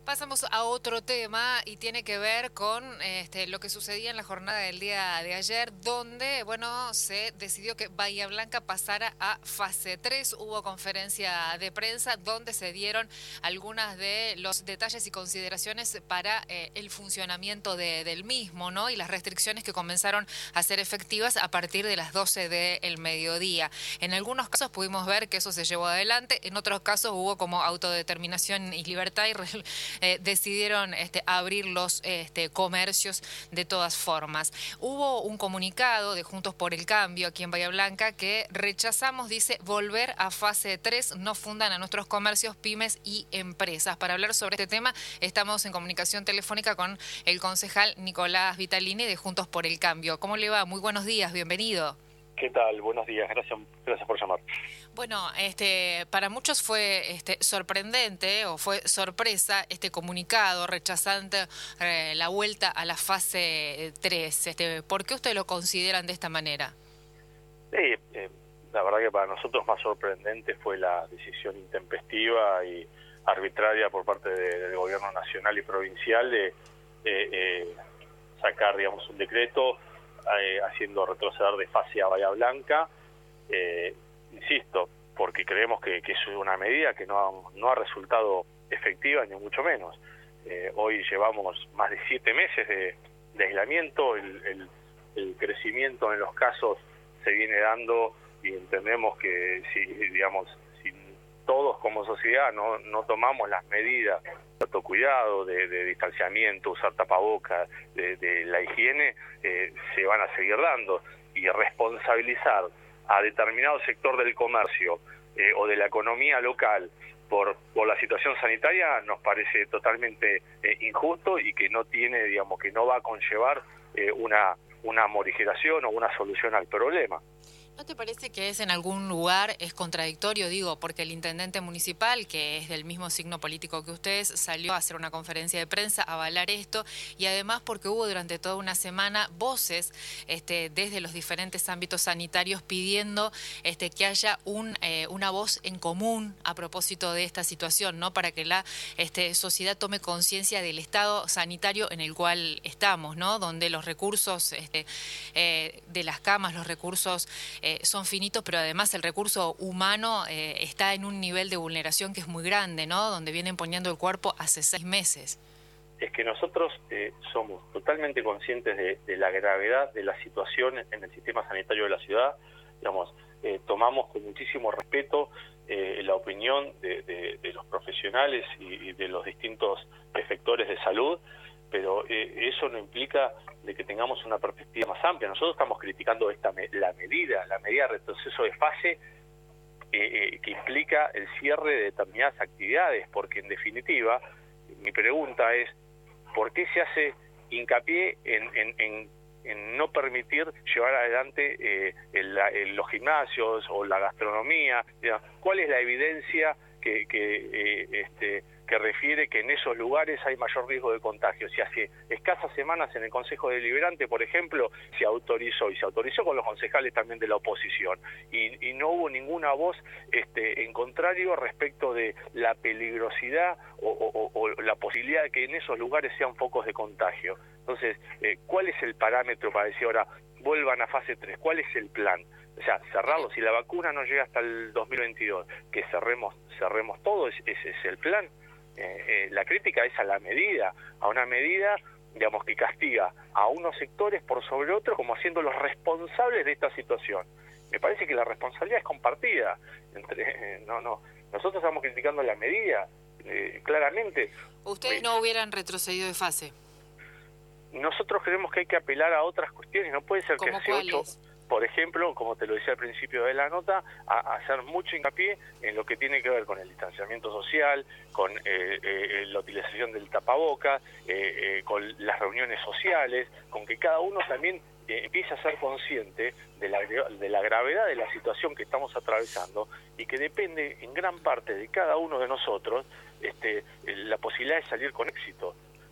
Pasamos a otro tema y tiene que ver con lo que sucedía en la jornada del día de ayer, donde, bueno, se decidió que Bahía Blanca pasara a fase 3. Hubo conferencia de prensa donde se dieron algunas de los detalles y consideraciones para el funcionamiento del mismo, ¿no? Y las restricciones que comenzaron a ser efectivas a partir de las 12 del mediodía. En algunos casos pudimos ver que eso se llevó adelante, en otros casos hubo como autodeterminación y libertad y decidieron abrir los comercios de todas formas. Hubo un comunicado de Juntos por el Cambio aquí en Bahía Blanca que rechazamos, dice, volver a fase 3, no fundan a nuestros comercios, pymes y empresas. Para hablar sobre este tema estamos en comunicación telefónica con el concejal Nicolás Vitalini de Juntos por el Cambio. ¿Cómo le va? Muy buenos días, bienvenido. ¿Qué tal? Buenos días, gracias por llamar. Bueno, para muchos fue sorprendente o fue sorpresa este comunicado rechazante la vuelta a la fase 3. ¿Por qué ustedes lo consideran de esta manera? Sí, la verdad que para nosotros más sorprendente fue la decisión intempestiva y arbitraria por parte del gobierno nacional y provincial de sacar, digamos, un decreto haciendo retroceder de fase a Bahía Blanca. Insisto, porque creemos que es una medida que no ha resultado efectiva, ni mucho menos. Hoy llevamos más de 7 meses de aislamiento, el crecimiento en los casos se viene dando y entendemos que si todos como sociedad no tomamos las medidas de autocuidado, de distanciamiento, usar tapabocas, de la higiene, se van a seguir dando. Y responsabilizar a determinado sector del comercio o de la economía local por la situación sanitaria nos parece totalmente injusto y que no tiene, digamos, que no va a conllevar una morigeración o una solución al problema. ¿No te parece que en algún lugar es contradictorio? Digo, porque el intendente municipal, que es del mismo signo político que ustedes, salió a hacer una conferencia de prensa a avalar esto, y además porque hubo durante toda una semana voces desde los diferentes ámbitos sanitarios pidiendo que haya una voz en común a propósito de esta situación, ¿no? Para que la sociedad tome conciencia del estado sanitario en el cual estamos, ¿no? Donde los recursos de las camas, los recursos son finitos, pero además el recurso humano está en un nivel de vulneración que es muy grande, ¿no? Donde vienen poniendo el cuerpo hace 6 meses. Es que nosotros somos totalmente conscientes de la gravedad de la situación en el sistema sanitario de la ciudad. Digamos, tomamos con muchísimo respeto la opinión de los profesionales y de los distintos efectores de salud, pero eso no implica de que tengamos una perspectiva más amplia. Nosotros estamos criticando la medida de retroceso de fase que implica el cierre de determinadas actividades, porque en definitiva, mi pregunta es, ¿por qué se hace hincapié en no permitir llevar adelante los gimnasios o la gastronomía? ¿Cuál es la evidencia que refiere que en esos lugares hay mayor riesgo de contagio? Si hace escasas semanas en el Consejo Deliberante, por ejemplo, se autorizó con los concejales también de la oposición, y no hubo ninguna voz en contrario respecto de la peligrosidad o la posibilidad de que en esos lugares sean focos de contagio. Entonces, ¿cuál es el parámetro para decir ahora vuelvan a fase 3? ¿Cuál es el plan? O sea, cerrarlo. Si la vacuna no llega hasta el 2022, que cerremos todo, ese es el plan. La crítica es a la medida, a una medida, digamos, que castiga a unos sectores por sobre otros, como haciendo los responsables de esta situación. Me parece que la responsabilidad es compartida. Nosotros estamos criticando la medida, claramente. ¿Ustedes no hubieran retrocedido de fase? Nosotros creemos que hay que apelar a otras cuestiones. No puede ser que hace 8... Por ejemplo, como te lo decía al principio de la nota, hacer mucho hincapié en lo que tiene que ver con el distanciamiento social, con la utilización del tapabocas, con las reuniones sociales, con que cada uno también empiece a ser consciente de la gravedad de la situación que estamos atravesando y que depende en gran parte de cada uno de nosotros la posibilidad de salir con éxito.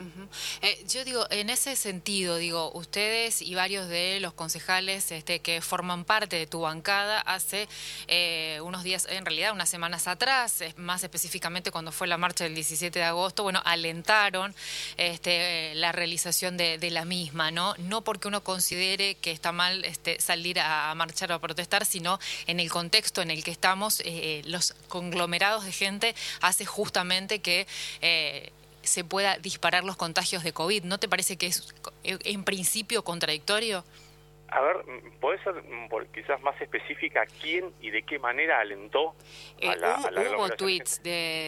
Ujú. Yo digo, en ese sentido, digo, ustedes y varios de los concejales que forman parte de tu bancada hace unos días, en realidad unas semanas atrás, más específicamente cuando fue la marcha del 17 de agosto, bueno, alentaron la realización de la misma, ¿no? No porque uno considere que está mal salir a marchar o a protestar, sino en el contexto en el que estamos, los conglomerados de gente hace justamente que se pueda disparar los contagios de COVID. ¿No te parece que es en principio contradictorio? A ver, ¿podés ser quizás más específica quién y de qué manera alentó a la Hubo aglomeración tweets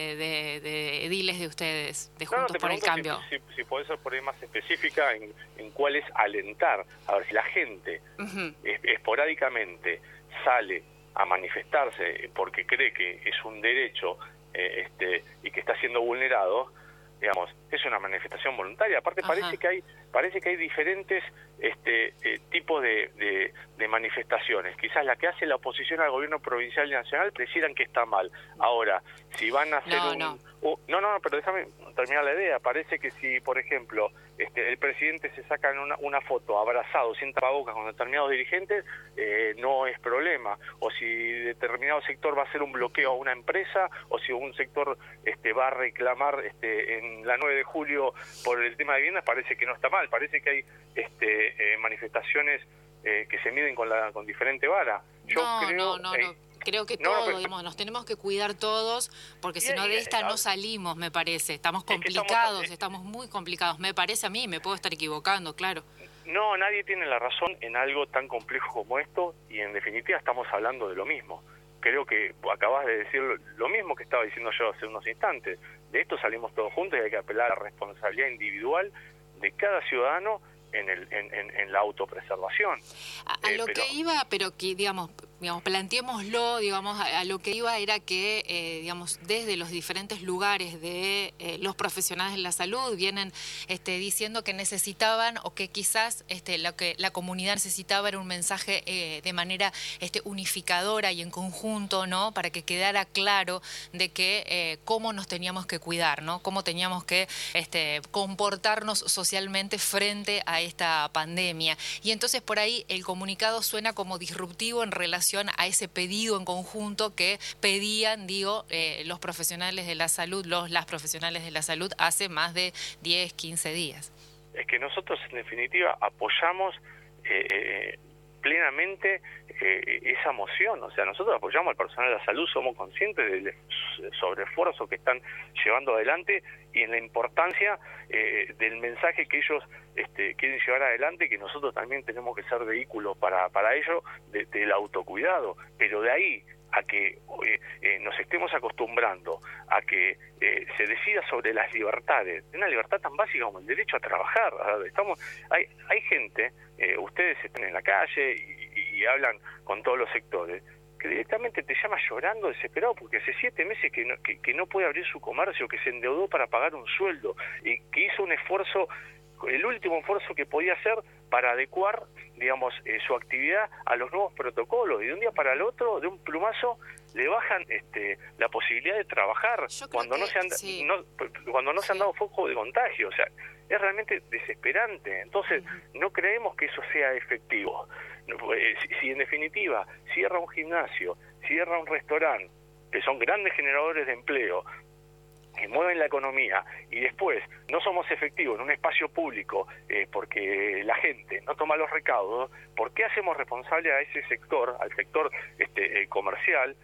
de ediles de ustedes, de No, Juntos te por el pregunto Cambio. si podés ser por ahí más específica en cuál es alentar. A ver, si la gente esporádicamente sale a manifestarse porque cree que es un derecho y que está siendo vulnerado, digamos, es una manifestación voluntaria. Aparte parece que hay diferentes tipos de manifestaciones. Quizás la que hace la oposición al gobierno provincial y nacional prefieran que está mal. Ahora, si van a hacer no, pero déjame terminar la idea. Parece que si, por ejemplo, el presidente se saca en una foto abrazado, sin tapabocas con determinados dirigentes, no es problema. O si determinado sector va a hacer un bloqueo a una empresa, o si un sector va a reclamar en la 9 de julio por el tema de viviendas, parece que no está mal. Parece que hay manifestaciones que se miden con diferente vara. Creo que todos, digamos, nos tenemos que cuidar todos, porque si no de esta no salimos, me parece. Estamos complicados, estamos muy complicados. Me parece a mí, me puedo estar equivocando, claro. No, nadie tiene la razón en algo tan complejo como esto, y en definitiva estamos hablando de lo mismo. Creo que acabas de decir lo mismo que estaba diciendo yo hace unos instantes. De esto salimos todos juntos y hay que apelar a la responsabilidad individual de cada ciudadano en la autopreservación. A lo que iba, pero que digamos, planteémoslo, digamos, a lo que iba era que, digamos, desde los diferentes lugares de los profesionales de la salud vienen diciendo que necesitaban, o que quizás lo que la comunidad necesitaba era un mensaje de manera unificadora y en conjunto, ¿no? Para que quedara claro de que cómo nos teníamos que cuidar, ¿no? Cómo teníamos que comportarnos socialmente frente a esta pandemia. Y entonces por ahí el comunicado suena como disruptivo en relación a ese pedido en conjunto que pedían, los profesionales de la salud, las profesionales de la salud hace más de 10, 15 días. Es que nosotros en definitiva apoyamos plenamente esa moción. O sea, nosotros apoyamos al personal de la salud, somos conscientes del sobreesfuerzo que están llevando adelante y en la importancia del mensaje que ellos quieren llevar adelante, que nosotros también tenemos que ser vehículos para ello, del autocuidado. Pero de ahí a que nos estemos acostumbrando a que se decida sobre las libertades, una libertad tan básica como el derecho a trabajar. Hay gente, ustedes están en la calle y hablan con todos los sectores, que directamente te llama llorando, desesperado, porque hace 7 meses que no puede abrir su comercio, que se endeudó para pagar un sueldo y que hizo un esfuerzo, el último esfuerzo que podía hacer para adecuar, digamos, su actividad a los nuevos protocolos, y de un día para el otro, de un plumazo, le bajan la posibilidad de trabajar cuando no se han dado foco de contagio. O sea, es realmente desesperante. Entonces, no creemos que eso sea efectivo. Si en definitiva cierra un gimnasio, cierra un restaurante, que son grandes generadores de empleo, que mueven la economía, y después no somos efectivos en un espacio público porque la gente no toma los recaudos, ¿por qué hacemos responsable a ese sector, al sector comercial,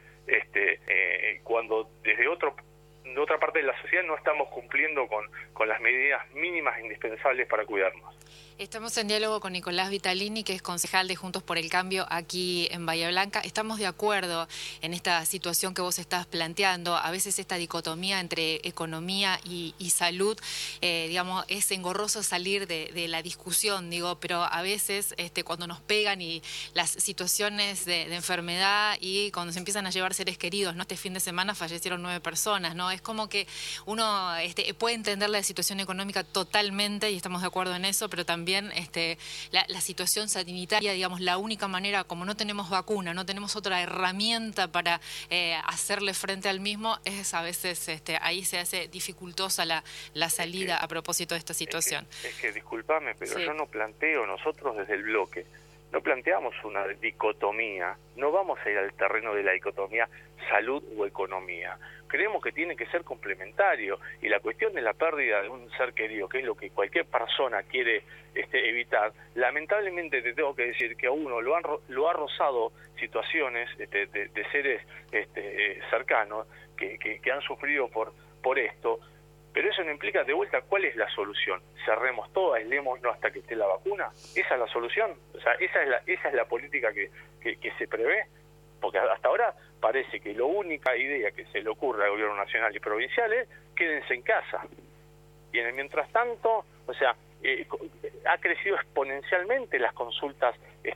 cuando desde otra parte de la sociedad no estamos cumpliendo con las medidas mínimas indispensables para cuidarnos? Estamos en diálogo con Nicolás Vitalini, que es concejal de Juntos por el Cambio aquí en Bahía Blanca. Estamos de acuerdo en esta situación que vos estás planteando. A veces esta dicotomía entre economía y salud, digamos, es engorroso salir de la discusión, pero a veces cuando nos pegan y las situaciones de enfermedad y cuando se empiezan a llevar seres queridos, ¿no? Este fin de semana fallecieron 9 personas, ¿no? Es como que uno puede entender la situación económica totalmente y estamos de acuerdo en eso, pero también la situación sanitaria, digamos, la única manera, como no tenemos vacuna, no tenemos otra herramienta para hacerle frente al mismo, es a veces ahí se hace dificultosa la salida a propósito de esta situación. Es que discúlpame, pero yo no planteo, nosotros desde el bloque, no planteamos una dicotomía, no vamos a ir al terreno de la dicotomía salud o economía. Creemos que tiene que ser complementario y la cuestión de la pérdida de un ser querido, que es lo que cualquier persona quiere evitar, lamentablemente te tengo que decir que a uno lo ha rozado situaciones de seres cercanos que han sufrido por esto. Pero eso no implica, de vuelta, ¿cuál es la solución? ¿Cerremos todo, aislémonos hasta que esté la vacuna? ¿Esa es la solución? O sea, esa es la política que se prevé. Porque hasta ahora parece que la única idea que se le ocurre al gobierno nacional y provincial es quédense en casa. Y en el mientras tanto, o sea, ha crecido exponencialmente las consultas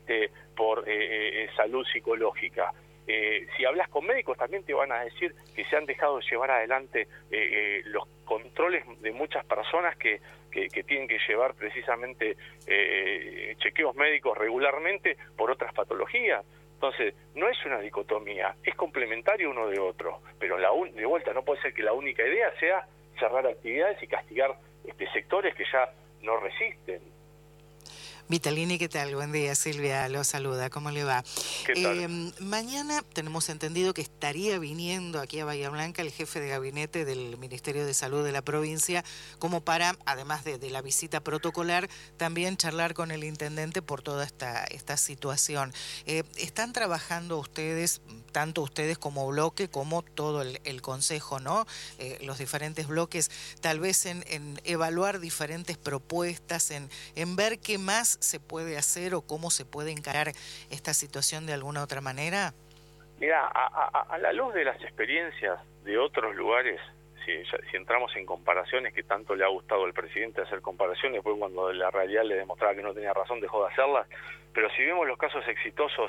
por salud psicológica. Si hablas con médicos también te van a decir que se han dejado de llevar adelante los controles de muchas personas que tienen que llevar precisamente chequeos médicos regularmente por otras patologías. Entonces, no es una dicotomía, es complementario uno de otro, pero de vuelta no puede ser que la única idea sea cerrar actividades y castigar sectores que ya no resisten. Vitalini, ¿qué tal? Buen día, Silvia lo saluda, ¿cómo le va? ¿Qué tal? Mañana tenemos entendido que estaría viniendo aquí a Bahía Blanca el jefe de gabinete del Ministerio de Salud de la provincia, como para, además de la visita protocolar, también charlar con el intendente por toda esta situación. ¿Están trabajando ustedes, tanto ustedes como bloque, como todo el consejo, ¿no? Los diferentes bloques, tal vez en evaluar diferentes propuestas, en ver qué más se puede hacer o cómo se puede encarar esta situación de alguna otra manera? Mira, a la luz de las experiencias de otros lugares, si entramos en comparaciones, que tanto le ha gustado al presidente hacer comparaciones, después cuando la realidad le demostraba que no tenía razón dejó de hacerlas, pero si vemos los casos exitosos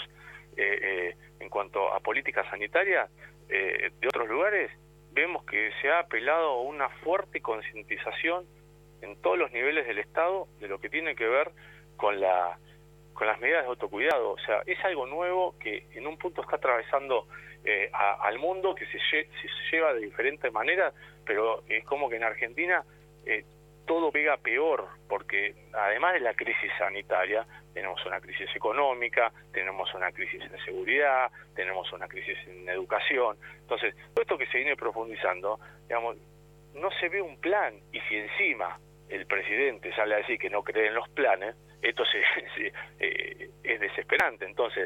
en cuanto a política sanitaria de otros lugares, vemos que se ha apelado a una fuerte concientización en todos los niveles del Estado de lo que tiene que ver con las medidas de autocuidado. O sea, es algo nuevo que en un punto está atravesando al mundo, que se lleva de diferentes maneras, pero es como que en Argentina todo pega peor, porque además de la crisis sanitaria, tenemos una crisis económica, tenemos una crisis en seguridad, tenemos una crisis en educación. Entonces, todo esto que se viene profundizando, digamos, no se ve un plan, y si encima el presidente sale a decir que no cree en los planes, esto es desesperante. Entonces,